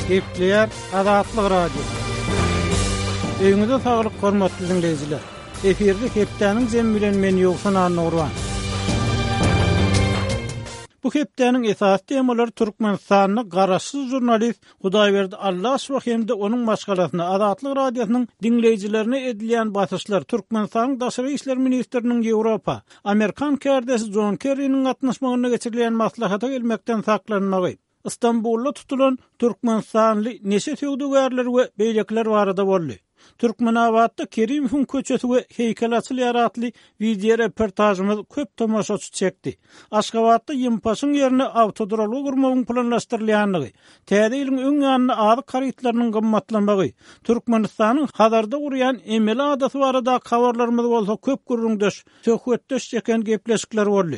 Gepleyer Azatlyk Radio. Öňüňizde saglyk hormatly dinleýijiler. Eferde hepdeniň jem bilen men ýoksan anurwan. Bu hepdeniň esas temalary Türkmenistanyň garaşsyz jurnalist Hudaýberdi Allasow hemde onuň maşgalasyna Azatlyk Radiosynyň dinleýijilerine edilýän basyşlar Türkmenistanyň daşary işler ministriniň Ýewropa, Amerikan kärdesi John Kerry'niň gatnaşmagyna geçirilýän maslahata gelmekden saklanmagy. İstanbul'da tutulan Türkmenistanly neşe söwdegärler we beýlekler barada boldy. Türkmenabatda Kerimovň köçesi we heýkel ýaratly video reportajymyz köp tomaşaçy çekdi. Aşgabatda ýympaşyň ýerine awtodroly gurmagyň planlaşdyrylýanlygy, täze ýylyň öň ýanyna ady karytlarynyň gymmatlanmagy, Türkmenistanyň Hazarda gurýan emeli adasy barada habarlarymyz bolsa köp gurrundaş, söhbetdeş çeken gepleşikler boldy.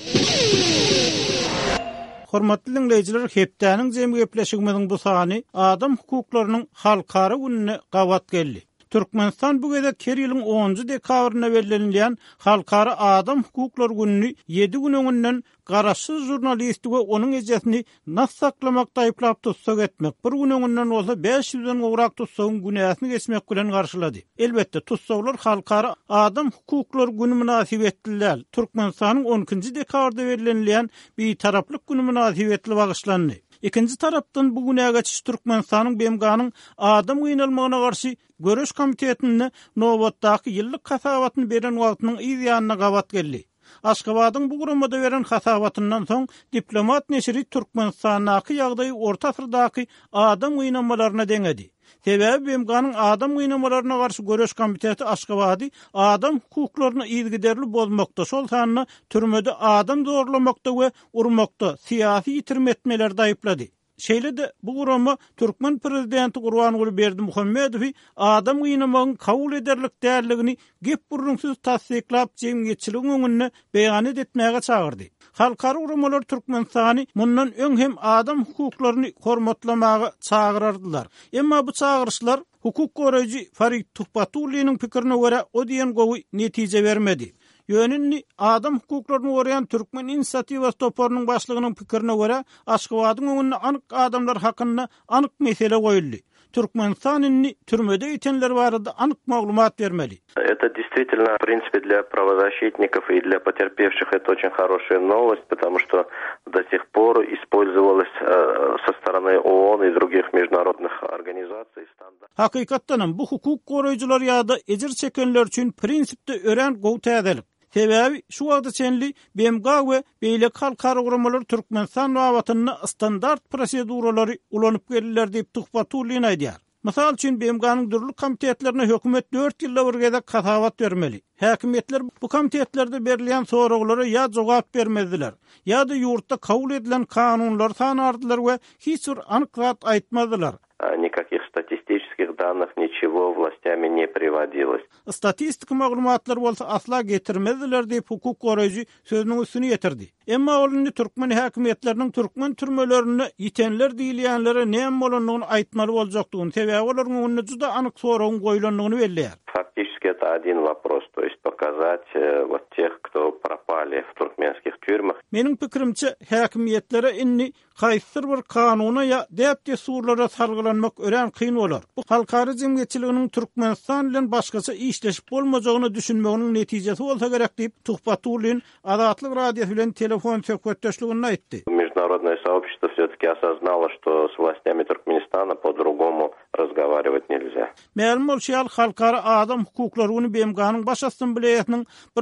Hormatly dinleýijiler, hepdeniň jem gepleşigimiziň bu sany adam hukuklarynyň halkara gününe gawat geldi. Türkmenistan bu gede Kerýiliň 10-njy dekabryna bellenilýän halkara adam hukuklary gününi 7 gün öňünden garaşsyz jurnalist we onuň ejesini nas saklamakda aýplap tutsak etmek, bir gün öňünden bolsa 500-den gowrak tutsagyň günäsini geçmek bilen garşylady. Elbetde tutsaklar halkara adam hukuklary günü münasibetliler. Türkmenistanyň 10-njy dekabrda bellenilýän bir taraplyk günü münasibetli bagyşlandy. İkinci tarapdan bu güne geçiş Türkmenistanyň BMG-nyň adam gynalmagyna garşy Görüş komitetine nowatdaky ýyllyk hasabatyny beren wagtynyň ýanyna gawat geldi. Aşgabatyň bu gurumada beren hasabatyndan soň diplomat neşri Türkmenistanyň ýagdaýy orta asyrdaky adam gynalmalaryna deňedi. Sebebi BMG-nyň adam gynalmalaryna garşy Görüş komiteti Aşgabaty adam hukuklaryna ýygyderli bolmakda, şol sanyna türmede adam zorlamakda we urmakda syýasy ýitirmetmeler daýyplady. Şeýle-de bu gurama Türkmen prezidenti Gurbanuly Berdimuhammedow adam gynamagyň kabul ederlik dälligini gep burunsyz tasdiklap jemgyýetçiligiň öňüne beýan etmäge çagyrdy. Halkara uramalar Türkmenistany mundan öň hem adam hukuklaryny hormatlamagy çagyrardylar. Emma bu çagyrışlar hukuk goraýjy Farid Tuhbatulynyň pikirine görä o diýen gowy netije bermedi. Yönünni adam hukuklaryny goraýan Türkmen inisiatiwasy toparynyň başlygynyň pikirine görä Aşgabatyň öňüne anyk adamlar hakynda anyk mesele goýuldy. Türkmenistanyň türmede ýetenler barada anyk maglumat bermeli. Это действительно, в принципе, для правозащитников и для потерпевших это очень хорошая новость, потому что до сих пор использовалось со стороны ООН и других международных организаций стандарт. Hakykatdan bu hukuk goraýjylar ýa-da ejir çekenler üçin prinsipde ören gowy täzelik. Sebebi şu wagtda çenli BMG we beýlek halkara guramalar Türkmenistan wawatyny standart proseduralary ulanyp geldiler diýip Tuhbatuly aýdýar. Mysal üçin BMG-nyň dürli komitetlerine hökümet 4 ýylda bir gede hasabat bermeli. Häkimetler bu komitetlerde berilýän soraglara ýa jogap bermediler, ýa-da ýurtda kabul edilen kanunlar tanardylar we hiç bir anyk zat aýtmadylar. Никаких статистических данных, ничего властями не приводилось. Statistik maglumatlar bolsa asla getirmediler diýip hukuk goraýjy sözüniň üstüne ýetirdi. Emma olundy Türkmen häkimetleriniň Türkmen türmelerine ýitenler diýilýänlere näme bolanlygyny aýtmaly boljakdygyny, sebebi olaryň öňüne juda anyk soragyň goýulanlygyny belleýär. Фактически это один вопрос, то есть показать вот тех, кто пропали в туркменских тюрьмах. Meniň pikirimçe häkimetlere inni kaýsyr bir kanuny ýa däp desurlara salgylanmak ören kyn bolar. Bu halkara jemgyýetçiliginiň Türkmenistan bilen başgaça işleşip bolmajagyny düşünmeginiň netijesi bolsa gerek diýip Tuhbatuly Azatlyk Radiosu bilen telefon söhbetdeşligini aýtdy. Международное сообщество все-таки осознало, что с властями Туркменистана по-другому разговаривать нельзя. Ma'lum bolşýar halkara adam hukuklaryny BMG-nyň baş assambleýasynyň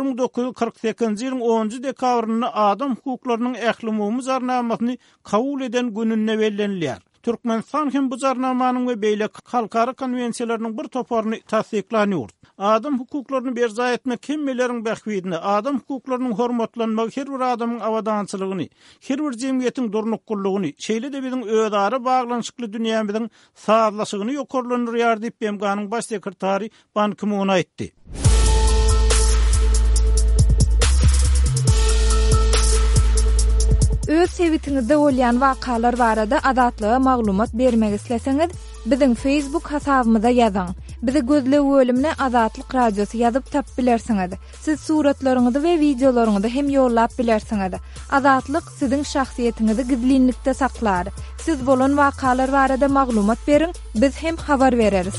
1948-nji ýylyň 10-njy dekabryny adam hukuklarynyň ählimi zarnamasyny kabul eden gününe bellenilýär. Türkmenistan hem bu zarnamanyň we beýlek halkara konwensiýalarynyň bir toparyny tasdiklanýar. Adam hukuklaryny berza etmek hemmeleriň bähwidine, adam hukuklarynyň hormatlanmagy her bir adamyň awadançylygyny, her bir jemgyýetiň durnuklugyny, şeýle-de biziň özara baglanşykly dünýämiziň sağlaşygyny ýokarlanýar diýip BMG-nyň baş sekretary Ban Ki-moon aýtdy. Öz sebitiňizde bolýan wakalar barada azatlyga maglumat bermek isleseňiz, biziň Facebook hasabymyza ýazyň. Bizi gözle bölümine Azatlyk Radiosu ýazyp tap bilersiňiz. Siz suratlaryňyzy we videolaryňyzy hem ýollap bilersiňiz. Azatlyk siziň şahsiýetiniňizi gizlinlikde saklar. Siz bolan wakalar barada maglumat berin, biz hem habar bereriz.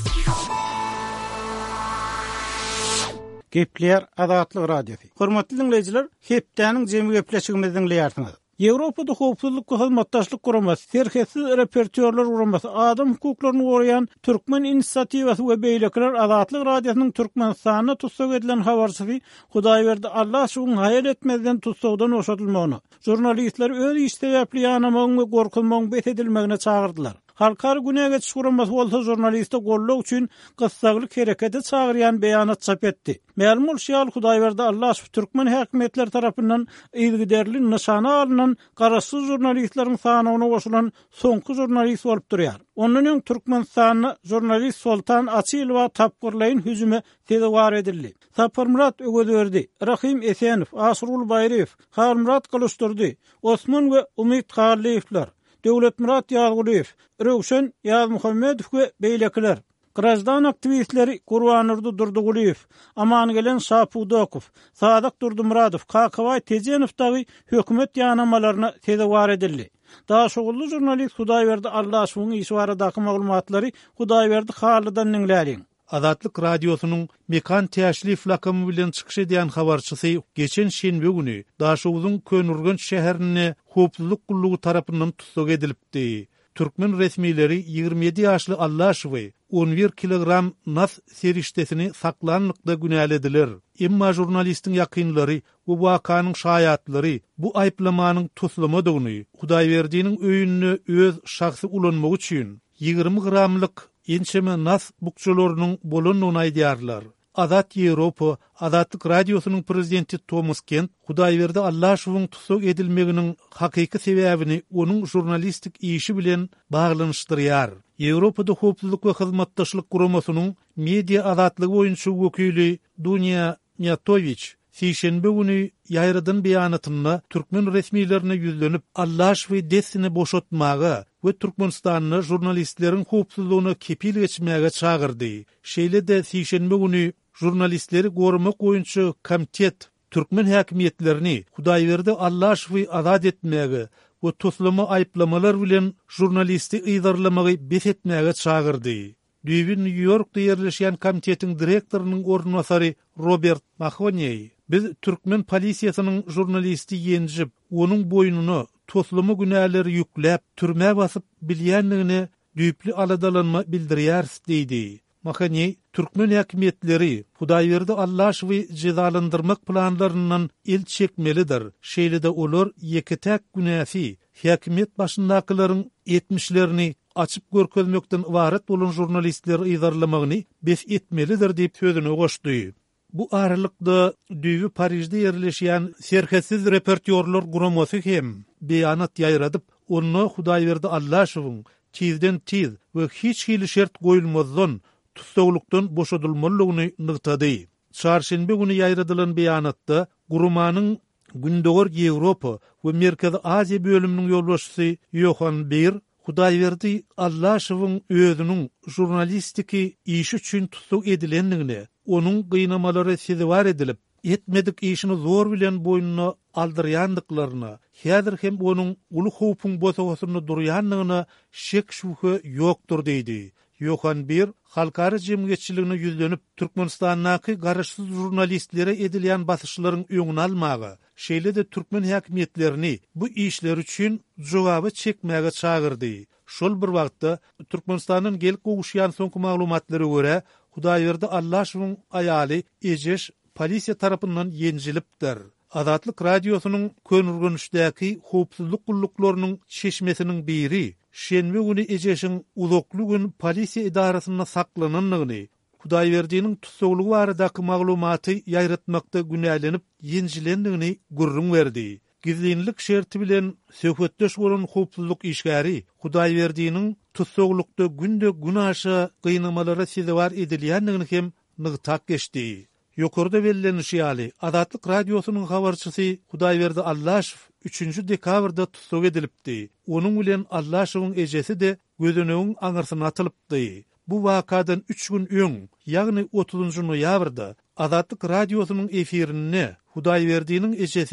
Gepler Azatlyk Radiosu. Hormatly dinleyijiler, hepdäniň jemy gepleşigimizi dinleýärsiňiz. Ýewropada howpsuzlyk we hyzmatdaşlyk guramasy, serhesiz repertuarlar guramasy, adam hukuklaryny goraýan Türkmen inisiatiwasy we beýlekler Azatlyk Radiosynyň Türkmenistana tutsak edilen habarçysy Hudaýberdi Allah şuň hayal etmezden tutsagdan oşatylmagyny, jurnalistler öz iştebäpli ýanamagyň we gorkulmagyň besedilmegine çagyrdylar. Halkar günäge çyşguramasy bolsa jurnalistde golluk üçin gyssalyk herekete çagyrýan beýanat çap etdi. Ma'lum bolýar Hudaýberdi Allah Türkmen häkimetleri tarapyndan ýygyderli nyşana alynan garaşsyz jurnalistleriň sanawyna goşulan soňky jurnalist bolup durýar. Onuň Türkmenistana jurnalist Sultan Açylowa tapgyrlaýyn hüjüme tezewar edildi. Saparmurat Ögödördi, Rahim Esenow, Asrul Bayrew, Harmurat Kılıçdurdy, Osman we Umit Halifler, Döwletmurat Ýagulyew, Röwşen Ýazmuhammedow we beýlekler, grajdan aktivistleri Gurbanurdy Durduguliyew, Aman gelen Şapudokow, Sadyk Durdumuradow, Kakaway Tejenowdagy hökümet ýanamalaryna tezewar edildi. Daha şogully jurnalist Hudaýberdi Allah şuň işi baradaky maglumatlary Hudaýberdi halydan dinläýär. Azatlyk Radiosynyň mekan täşrif lakamy bilen çykyş edýän habarçysy geçen şenbe güni Daşowuzyň Könürgenç şäherine howpsuzlyk gullugy tarapyndan tutsak edilipdi. Türkmen resmileri 27 ýaşly Allaşowy 11 kilogram nas serişdesini saklanlykda günälediler. Emma jurnalistiň ýakynlary bu wakanyň şaýatlary bu aýplamanyň tuslamadygyny, Hudaýberdiň öýünni öz şahsy ulanmagy üçin 20 gramlyk ençeme nas bukçalarynyň bolanyny aýdýarlar. Azat Ýewropa, Azatlyk Radiosynyň prezidenti Thomas Kent, Hudaýberdi Allaşowyň tutsak edilmeginiň hakyky sebäbini onuň jurnalistik işi bilen baglanyşdyrýar. Ýewropada howpsuzlyk we hyzmatdaşlyk guramasynyň media azatlygy boýunça wekili Dunya Nyatoviç Sişenbe güni ýaýradan beýanatynda Türkmen resmilerine ýüzlenip Allaşowy desini boşatmaga we Türkmenistanyň jurnalistleriň howpsuzlygyny kepil geçmäge çagyrdy. Şeýle-de Sişenbe güni jurnalistleri gorumak boýunça komitet Türkmen häkimetlerini Hudaýberdi Allaşowy azat etmäge we tuslama aýplamalar bilen jurnalisti ýydarlamagy besetmäge çagyrdy. Düýbün New Yorkda ýerleşýän komitetiň direktorynyň ornwasary Robert Mahoney, biz Türkmen polisiýasynyň jurnalisti ýenjip, onuň boýnuny tuslama günäleri ýükläp, türme basyp bilýänligini düýpli aladalanma bildirýärs diýdi. Mahoney, Türkmen häkimetleri Hudaýberdi Allaşowy cezalandyrmak planlaryndan el çekmelidir. Şeýle-de olar ýeketäk günäsi häkimet başyndakylaryň etmişlerini açyp görkezmekden ibaret bolan jurnalistleri ýydarlamagyny bes etmelidir diýip sözüne goşdy. Bu aralykda düýbi Parijde ýerleşýän serhesiz repertuarlar guramasy hem beýanat ýaýradyp, onu Hudaýberdi Allaşowyň tizden tiz we hiç hili şert goýulmazdan tutsaglykdan boşadylmalygyny nygtady. Çarşembe güni ýaýradylan beýanatda gurumanyň gündöger Ýewropa we Merkezi Aziýa bölüminiň ýolbaşçysy Johan Bir Hudaýberdi Allaşowyň özüniň jurnalistiki işi üçin tutsak edilenligini, onuň gynamaları sezewar edilip, etmedik işini zor bilen boýnuna aldyrýandyklaryna, häzir hem onuň uly howpyň bosagysyny durýanlygyna şek şüphe ýokdur diýdi. Johan Bir, halkary jemgyýetçiligine ýüzlenip Türkmenistanyň garaşsyz jurnalistlere edilýän basyşlaryň öňüni almagy, şeýle-de Türkmen häkimetlerini bu işler üçin jogaby çekmäge çagyrdy. Şol bir wagtda Türkmenistanyň gelip gowuşýan soňky maglumatlary görä, Hudaýberdi Allaşowyň aýaly Ejeş polisiýa tarapyndan ýenjilipdir. Azatlyk Radiosynyň Könürgençdäki howpsuzlyk gulluklarynyň çeşmesiniň biri şenbe güni Ejeşiň uzakly gün polisiýa idarasyna saklananlygyny, Hudaýberdiň tutsaglygy baradaky maglumaty ýaýratmakda günälenip ýenjilendigini gurrun berdi. Gizlinlik şerti bilen söhbetdeş bolan howpsuzlyk işgäri Hudaýberdiň tutsaglykda günde gün aşa gynamalara sezewar edilýändigini hem nygtak geçdi. Ýokarda bellenişi ýaly Azatlyk Radiosynyň habarçysy Hudaýberdi Allaşow 3 dekabrda tutsak edilipdi. Onuň bilen Allaşowyň ejesi de gözünegiň aňyrsyna atylypdy. Bu wakadan 3 gün öň, ýagny 30 noýabrda Azatlyk Radiosynyň efirine Hudaýberdiň ejesi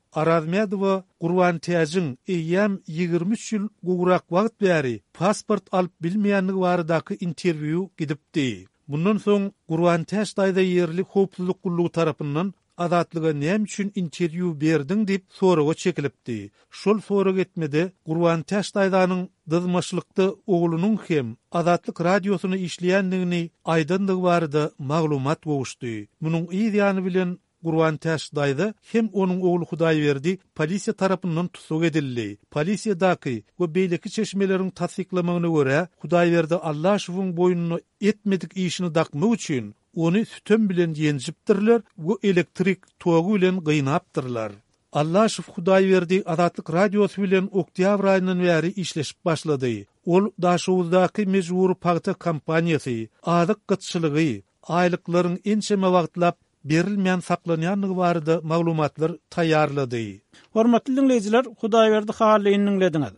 Arazmedowa Gurban Täjiň eýýäm 23 ýyl gowrak wagt bäri pasport alyp bilmeýänligi baradaky interwiu gidipdi. Bundan soň Gurban Täj daýda ýerli howpsuzlyk gullugy tarapyndan adatlyga näme üçin interwiu berdiň diýip soraga çekilipdi. Şol sorak etmede Gurban Täj daýdanyň dızmaşlykda oglunyň hem adatlyk radiosyny işleýändigini aýdyndygy barada maglumat gowuşdy. Munyň ýa-ni bilen Gurban Täj daýda hem onuň oglu Hudaýberdi polisiýa tarapyndan tutsak edildi. Polisiýadaky we beýleki çeşmeleriň tasdiklamagyna görä Hudaýberdi Allahowyň boýnuny etmedik işini dakmak üçin onu sütön bilen ýenjipdirler we elektrik togy bilen gynapdyrlar. Allahow Hudaýberdi adatlyk radiosy bilen oktyabr aýyndan bäri işleşip başlady. Ol daşowuzdaky mejbur paýta kompaniýasy, adyk gytçylygy, aýlyklaryň ençeme wagtlap berilmeýän saklanýanlygy barada maglumatlar taýýarlady. Hormatly dinleýijiler, Hudaýberdi halyny dinlediňiz.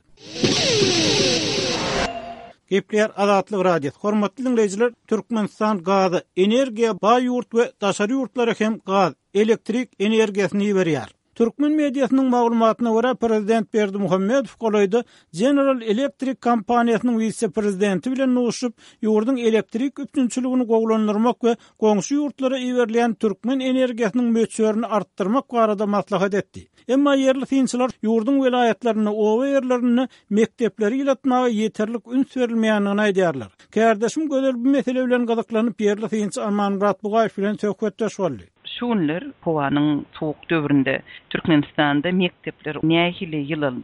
Gepler Adatlyk radio. Hormatly dinleýijiler, Türkmenistan gazy, energiýa baý ýurt we daşary ýurtlara hem gaz, elektrik energiýasyny berýär. Türkmen mediasynyň maglumatyna görä Prezident Berdimuhammedow golaýdy General Electric kompaniýasynyň vice-prezidenti bilen uşup ýurduň elektrik üpçünçiligini gowlandyrmak we goňşy ýurtlara iýerlen türkmen energiýasynyň möçberini artdyrmak barada maslahat etdi. Emma ýerli synçylar ýurduň welaýatlaryny, owa ýerlerini mektepleri iletmäge ýeterlik üns berilmeýändigini aýdýarlar. Kärdeşim gözel bu mesele bilen gazaklanyp ýerli synçy Amanmurat Bugaýew bilen söhbetdeş boldy. Şunlar howanyň soğuk döwründe Türkmenistanda mektepler nähili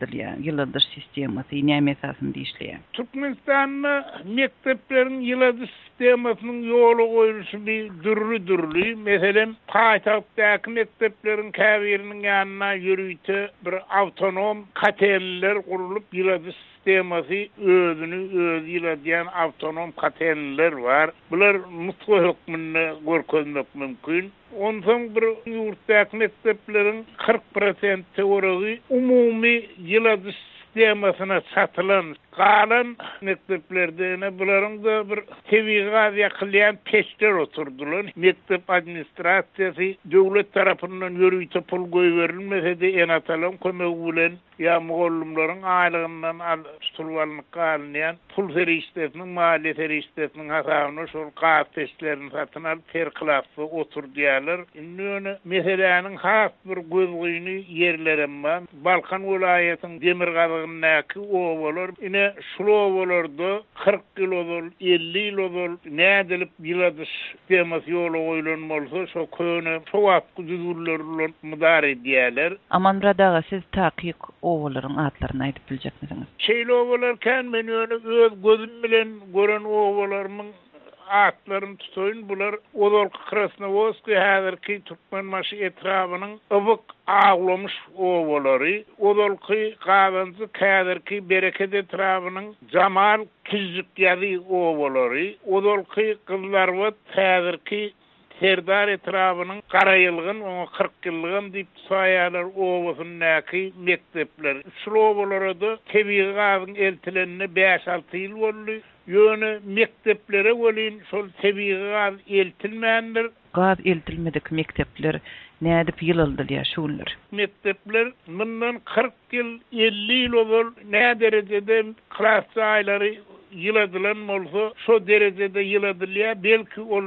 ýyldyr sistemasy näme esasynda işleýär. Türkmenistanda mekteplerin ýyladyr sistemasynyň ýoly goýulşy bir dürli. Meselen paýtagtdaky mekteplerin käbiriniň ýanyna ýürüýte bir awtonom katenler gurulyp ýyladyr sistemasy özüni ýyladýan awtonom katenler bar. Bular mutlu hökmünde görkezmek mümkin. Ondan bir ýurtdaky mekteplerin 40% teory umumy ýyladyr sistemasyna satylan galan mekteplerde bularyň da bir tebigat ýakylýan peşler oturdular. Mektep administrasiýasy döwlet tarapyndan ýürüýte pul goýberilmese-de enatalan kömegi bilen ýa mugallimlaryň aýlygyndan tutulýanlyk galynýan pul ferişdesiniň maliýe ferişdesiniň hasabyna şol gaz peşlerini satyn alyp per klasy oturdýarlar. Indi meseleniň has bir gözgüýüni ýerleremma Balkan welaýatynyň Demirgazynyňky owalar ine şulowalarda 40 kilodol 50 kilodol nädilip ýyladyr sistemasy ýoly goýulanmalsa şo köne şowatky düzürler mudar edýärler. Amanmurat aga, siz takyk owalaryň atlaryny aýdyp biljekmisiňiz? Şeýle owalar kan men öz gözüm bilen gören owalaryň atlaryny tutoýun. Bular Odol Krasnovodski häzirki Türkmenmaşy etrabynyň ıbyk ağlamış owalary. Odolky Gawanzy häzirki Bereket etrabynyň Jamal Kizikýady owalary. Odolky Kızlarwat häzirki Serdar etrabynyň Garayılgyn, oňa 40 ýyllygyn diýip saýalar owasynyňky mektepler. Şulowalara da tebigy gazyň eltilenine 5-6 ýyl boldy. Ýöne mekteplere welin şol tebigy gaz eltilmändir. Gaz eltilmedik mektepler nädip ýyldylar şunlar. Mektepler bundan 40 ýyl 50 ýyl bol nä derejede klas aýlary ýyladylan bolsa şo derejede ýyladylýar. Belki ol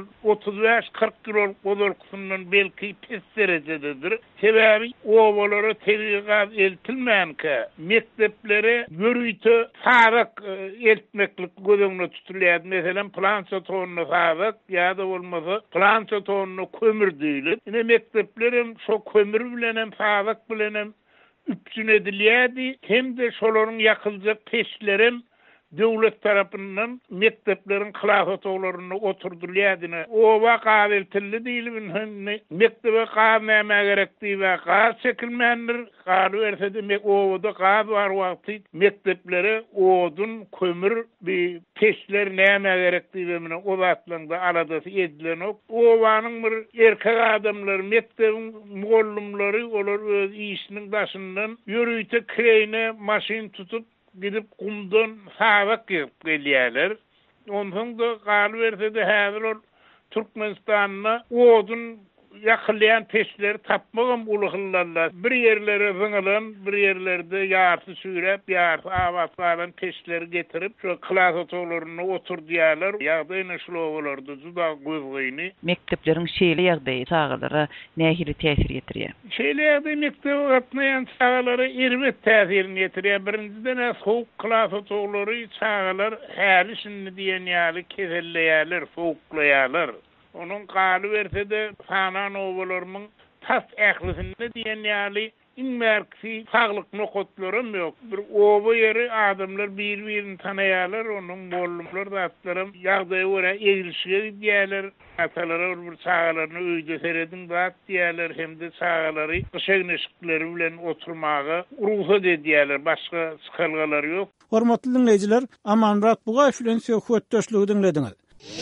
35-40 ýyl bodolkysyndan belki pes derejededir. Sebäbi owalara tebigy gaz eltilmänke mekteplere ýürüýte sarak eltmeklik gözüňe tutulýar. Meselen plança tonuna sarak ýa-da bolmasa plança tonuna kömür diýilir. Ine mekteplerim şo kömür bilen hem sarak bilen hem üpçün edilýärdi. Hem de şolaryň ýakyljak peşlerim döwlet tarapyndan mekteplerin klasatorlaryny oturdurýardyna. Owa gaýeltildi diýilin. Mektebe gaz näme gerekdi we gaz çekilmändir. Gaz bersede owada gaz bar wagty mekteplere odun, kömür bir peşler näme gerekdi we mene o zatlanda aladasy edilen owanyň bir erkek adamlar mektebin mugallimleri olar öz işiniň başyndan ýürüýte kireyne maşyn tutup gidip kumdan sabak gelýärler. Ondan da galy bersede häzir Türkmenistanna odun yakılayan peşleri tapmagam uluklarlar. Bir yerlere zıngılan, bir yerlerde yarsı sürep, yarsı avatlanan peşleri getirip, şu klas otolarına otur diýerler. Ýagdaýyny şulowalardy, juda gözgüýni. Mekteplerin şeýle ýagdaýy çağalara nähili täsir ýetirýär? Şeýle ýagdaýy mektep gatnaýan çağalara irmet täsirini ýetirýär. Birinciden soğuk klas otoları çağalar häli şinni diýen ýaly keselleýärler, soğuklaýarlar. Onun qalı verse de sanan ovalarımın tas ählisinde diýen ýaly inmerksi saglyk nokotlarym ýok. Bir ova yeri adamlar bir-birini tanaýarlar, onun bollumlar zatlarym ýagdaýa görä egilişige diýerler. Atalara bir çağalaryny öýde seredin zat diýerler, hemde çağalary gışegnişikleri bilen oturmagy ruhsat edýärler, başga sıkalgalary ýok. Hormatly dinleýijiler, Amanrat Bugaýew bilen söhbetdeşligi dinlediňiz.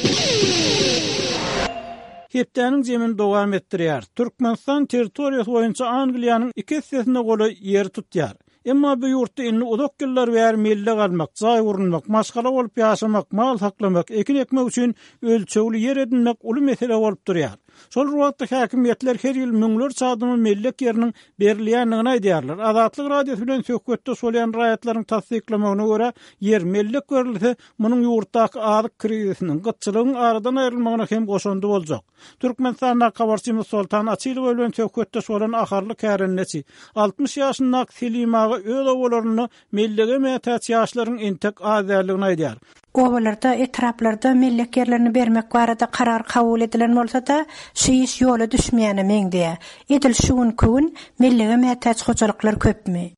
Hepdäniň jemini dowam etdirýär. Türkmenistan territoriýasy boýunça Angliýanyň iki hissesinde goly ýer tutýar. Emma bu ýurtda inni uzak ýyllar bäri melle galmak, jaý urunmak, maşgala bolup ýaşamak, mal saklamak, ekin ekmek üçin ölçegli ýer edinmek uly mesele bolup durýar. Şol wagtda häkimiýetler her ýyl müňler çadymy mellek ýeriniň berilýändigini aýdýarlar. Azatlyk radiosu bilen söhbetde bolýan raýatlaryň tasdiklamagyna görä, ýer mellek berilse, munyň ýurtdaky azyk krizisiniň, gytçylygyň aradan aýrylmagyna hem goşandy boljak. Türkmenistanyň habarçymyz Sultan Açylow bilen söhbetde bolan aharly kärennesi 60 ýaşyndaky Selimaga öz owalaryny mellege mätäç ýaşlaryň entek azadlygyn aýdýar. Ovalarda, etraplarda mellek yerlerini bermek barada karar kabul edilen bolsa da şu iş yola düşmeyene meňde. Edil şuun kun mellege mätäç hojalyklar köpmi?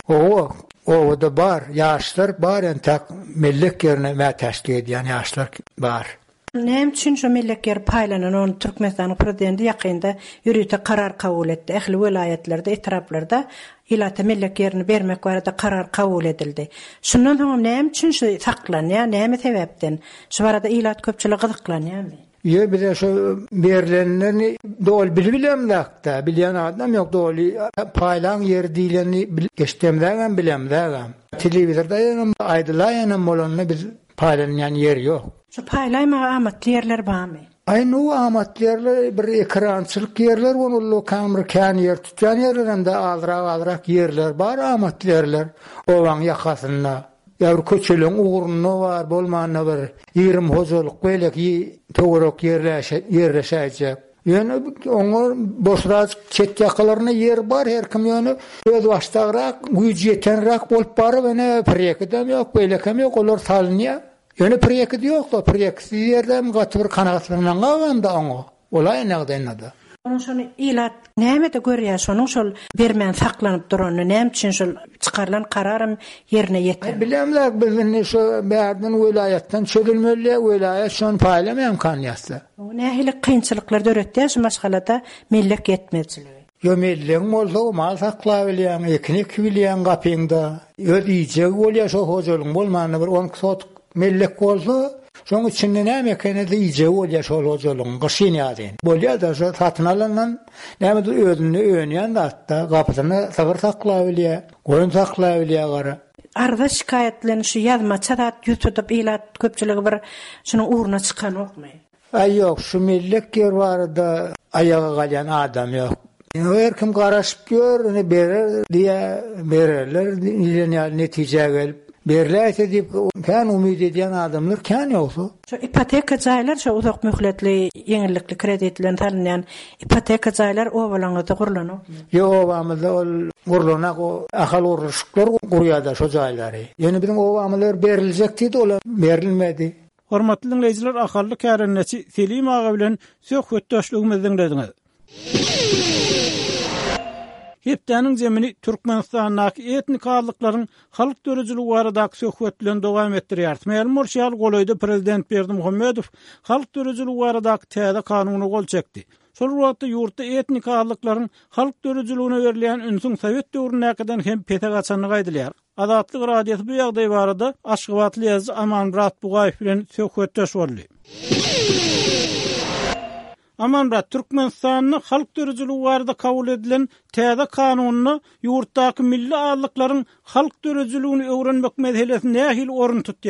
O da bar, ýaşlar bar entek mellek yerine mätäçlik edýän ýaşlar bar. Näme üçin şu mellek yer paýlanan onu Türkmenistanyň prezidenti ýakynda ýürüýte karar kabul etdi. Ähli welaýetlerde, etraplarda ilata mellek yerini bermek barada karar kabul edildi. Şundan soň näme üçin şu saklanýar, näme sebäpden? Şu barada ilat köpçülik gyzyklanýarmy? Ýa bir şu berilenlerini dol bilemdäkde, bilýän adam ýok dol paýlan yer diýileni geçdemdägen bilemdägen. Telewizorda ýa aýdylaýan bolanyny biz paýlanýan yer ýok. Şu paýlaýma amatly yerler barmy? Aynu amatly yerler bir ekrançylyk yerler, onu kamera kan yer tutýan yerlerinde alrak yerler bar, amatly yerler. Owaň ýakasynda ýa köçeleň uğruny bar, bolmanyna bir 20 hojalyk belek töwerek yerleşäjek. Ýöne oňa boşraç çet ýakalaryna yer bar, her kim ýöne öz başdagrak, güýji ýetenrak bolup baryp, ene prekedem ýok, belekem ýok, olar salynýar. Ýöne prekedi ýok, prekedi ýerdem gaty bir kanatlarynyň gawanda oňa. Olay nägdenede. Onun şonu ilat näme de görýär, şonuň şol bermän saklanyp durany, näme üçin şol çykarlan kararym ýerine ýetdi. Bilemler bizni şu bärden welaýatdan çögülmeli, welaýat şonu paýlamaýan kanýasy. Nähili kynçylyklar döretdi, şu maşgalada mellek ýetmezligi. Yo mellek bolsa mal saklap bilýän, eknek bilýän gapyňda, öz iýje bolýar, şo hojalyň bolmanyna bir 10 sot mellek bolsa, şoň içinde näme ekeni iýje bolýar şol hojalyň gyşyny ýadyn. Bolýar da şu satyn alandan näme özüni öňýän da hatda gapysyny sagyr saklap bilýär, goýun saklap bilýär gara. Arda şikaýetlerini şu ýazma çatat ýutup ilat köpçüligi bir şunyň uğruna çykan okmy? Ay ýok, şu mellek yer barada ayaga galýan adam ýok. Her kim garaşyp gör, ne berer diye bererler, ýa netije gelip berläse diýip kan umyt edýän adamlar kan ýoksa. Şu ipoteka jaýlar, şu uzak möhletli, ýeňillikli kreditlen talanýan ipoteka jaýlar owalaňyzda gurulanyp. Ýok, owamyzda ol gurulanak o ahal uruşyklar gurýarda şu jaýlary. Ýöne biziň owamylar beriljek diýdi, olar berilmedi. Hormatly dinleýijiler, ahally kärennesi Selim aga bilen söhbetdeşligimizi dinlediňiz. Hepdäniň jemini Türkmenistanyň etnik azlyklaryň halyk döreçiligi baradaky söhbet bilen dowam etdirýär. Mälim Murşal goloýdy prezident Berdimuhammedow halyk döreçiligi baradaky täze kanuny gol çekdi. Şol wagtda ýurtda etnik azlyklaryň halyk döreçiligine berilýän ünsüň Sowet döwründen hem pete gaçanyny aýdylýar. Azatlyk radiosu bu ýagdaý barada Aşgabatly ýazgy Amanrat Bugaýew bilen söhbetdeş boldy. Amanrat Türkmenistanyň halyk döreçiligi barada kabul edilen täze kanunyny ýurtdaky milli azlyklaryň halyk döreçiligini öwrenmek meselesi nähili orun tutýar.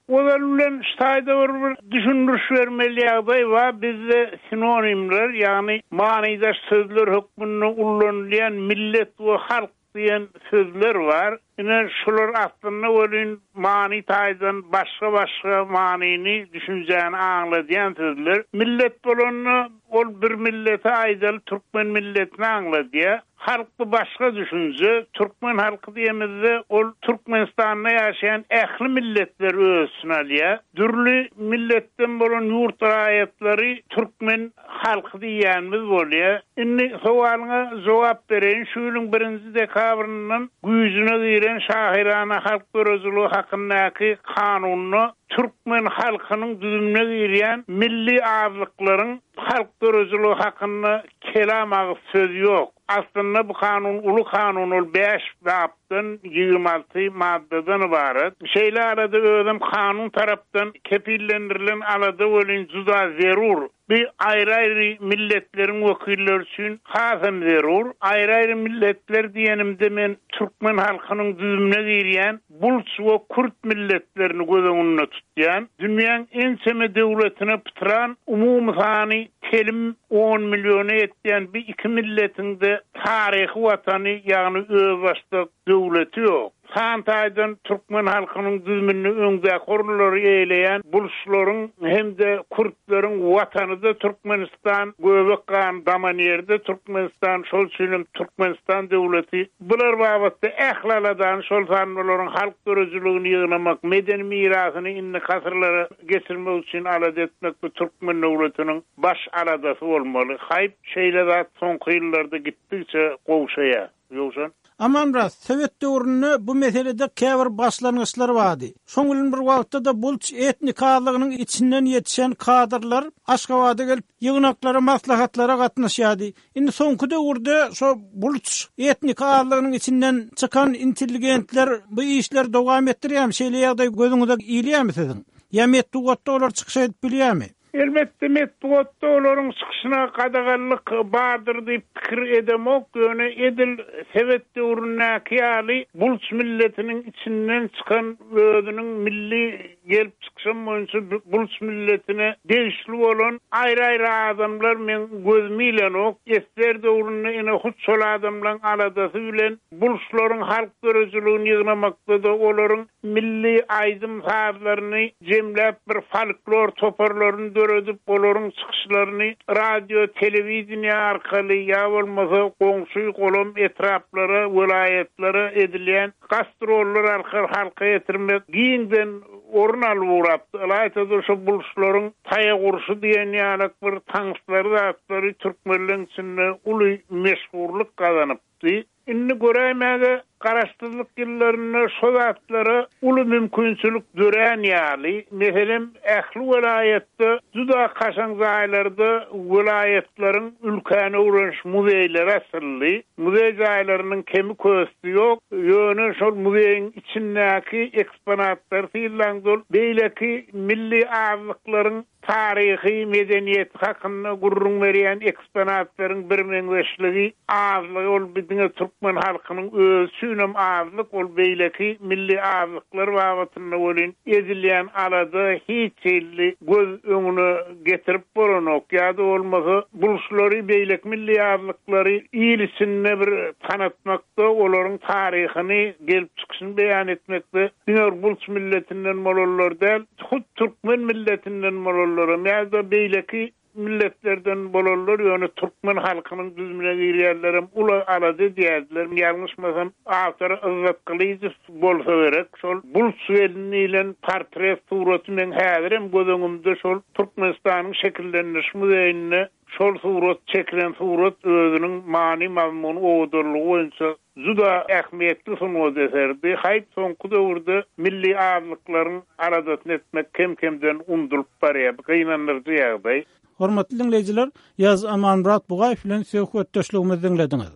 Odalulen ştaýda bir düşündürüş bermeli ýagdaý we bizde sinonimler, ýagny manydaş sözler hukmyny ullanýan millet we halk diýen sözler var. Ine şular aslında bolyn many taýdan başga manyny düşünjäni aňladýan sözler. Millet bolany ol bir millete aýdal türkmen milletini aňladýar. Halkı başka düşünce, Türkmen halkı diyemezde ol Türkmenistan'da yaşayan ehli milletler ölsün aliye. Dürlü milletten bolan yurt ayetleri Türkmen halkı diyemiz oluyor. İnni soğalına cevap verin, şuyulun birinci dekabrının gücüne giren şahirana halk börözülüğü hakkındaki kanununu Türkmen halkının düzümüne giren milli ağızlıkların halk börözülüğü hakkında kelam ağız söz yok. Aslında bu kanun ulu kanun 5 babdan 26 maddeden ibaret. Şeyle arada ödem kanun taraftan kepillendirilen alada ölün juda zerur. Bir ayrı milletlerin vekilleri için hasem zerur. Ayrı milletler diyenimde men Türkmen halkının düzümüne giren Bulç ve Kürt milletlerini göz önüne tutyan. Dünyanın en seme devletine pıtıran umumsani telim 10 milyonu ettiyen bir iki milletin de tarihi vatanı yani özbaşta devleti yok. Santaydan Türkmen halkının düzümünü öňde korulary eýleýän Bulşlaryň hem de Kürtlerin watanı da Türkmenistan, Göbekgan, Damanýerde Türkmenistan, şol üçin Türkmenistan döwleti. Bular babatda ählaladan şol sanmaryň halk görüjülügini ýygnamak, medeni mirasyny inni kasırlara geçirmek üçin alad etmek bu Türkmen döwletiniň baş aladasy bolmaly. Haýp şeýle soňky ýyllarda gitdikçe gowşaýar. Ýoksa Aman ras, Sovet döwründe bu meselede käbir başlangyçlar vardy. Şoňulun bir wagtda da Bulç etnik aýlygynyň içinden ýetişen kadrlar Aşgabatda gelip ýygnaklara, maslahatlara gatnaşýardy. Indi soňky döwürde şo Bulç etnik aýlygynyň içinden çykan intelligentler bu işler dowam etdirýärmi? Şeýle ýagdaý gözüňizde iýilýärmi siziň? Ýa metdugatda olar çykyşyp bilýärmi? Elbette metdugatda olaryň çykyşyna gadagallyk bardyr diýip pikir edemok, ýöne edil Sovet döwründäki ýaly Bulç milletiniň içinden çykan özüniň milli gelip çykşan boýunça Bulç milletine degişli bolan aýry-aýry adamlar men gözümi bilen ok, esler döwründe ene hut şol adamlaryň aladasy bilen Bulçlaryň halk görüjülügini ýygnamakda da olaryň milli aýdym saatlaryny jemläp bir folklor toparlaryny döredip olaryň çykyşlaryny radio, telewizioniýa arkaly ýa bolmasa goňşy golum etraplara, welaýatlary edilýän gastrollar arkaly halka ýetirmek giňden orun alyp urapdy. Aýtdy şu Bulçlaryň taýa gurşy diýen ýaly bir taňşlary atlary türkmenliň içinde uly meşhurlyk gazanypdy. Inni görämäge garaşdyrlyk ýyllaryny şol atlary uly mümkinçilik dören ýaly. Meselem ähli welaýatda juda kaşan zaýlarda welaýatlaryň ülkäne uğraş muzeýleri asylly. Muzeý zaýlarynyň kemi kösti ýok. Ýöne şol muzeýiň içindäki eksponatlar filandyr. Beýleki milli aglyklaryň tarihi medeniýet hakynda gurrun berýän eksponatlaryň bir meňzeşligi azlygy ol bizning Türkmen halkynyň özünem azlyk ol beýleki milli azlyklar wagtynda bolyn edilýän alada hiç illi göz öňüne getirip bolanok ýa-da bolmasa Bulşlary beýlek milli azlyklary ýylysyny bir tanatmakda olaryň tarihyny gelip çykyşyny beýan etmekde diňer Bulç milletinden bolanlar däl, hut Türkmen milletinden bolanlar ýa-da beýleki milletlerden bolanlar ýöne Türkmen halkynyň düzümine girýärlerim uly alady diýerler. Ýalňyşmasam awtory Izzat Kılıçdarow bolsa gerek. Şol Bulç bilen portret suraty men häzirim gözüňimde şol Türkmenistanyň şekillenmiş muzeýine şol surat çekilen surat özüniň many mazmuny owdurlygy boýunça juda ähmiýetli sunuwdy eserdi. Haýp soňky döwürde milli aglyklaryň aradasyny etmek kem-kemden undurup barýar. Gynanyrdy ýagdaý. Hormatly dinleyijiler, ýaz Amanmurat Bugaýew bilen söhbetdeşligimizi dinlediňiz.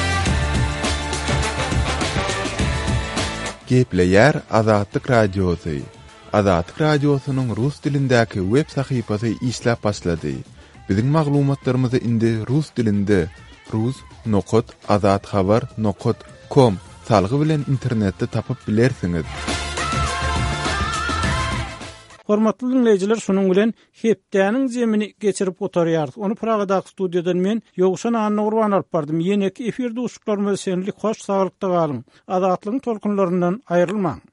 Gepleýär Azatlyk Radiosu. Azatlyk Radiosunyň rus dilindäki web sahypasy işläp başlady. Biziň maglumatlarymyzy indi rus dilinde rus.azatxabar.com salgy bilen internetde tapyp bilersiňiz. Hormatly dinleyijiler, şonuň bilen hepdäniň jemini geçirip otarýardyk. Onu Pragadaky studiýadan men Ýogşan Anna Gurban alyp bardym. Ýene-ki efirde uşuklarymyz senlik hoş, saglykda galyň. Azatlygyň tolkunlaryndan aýrylmaň.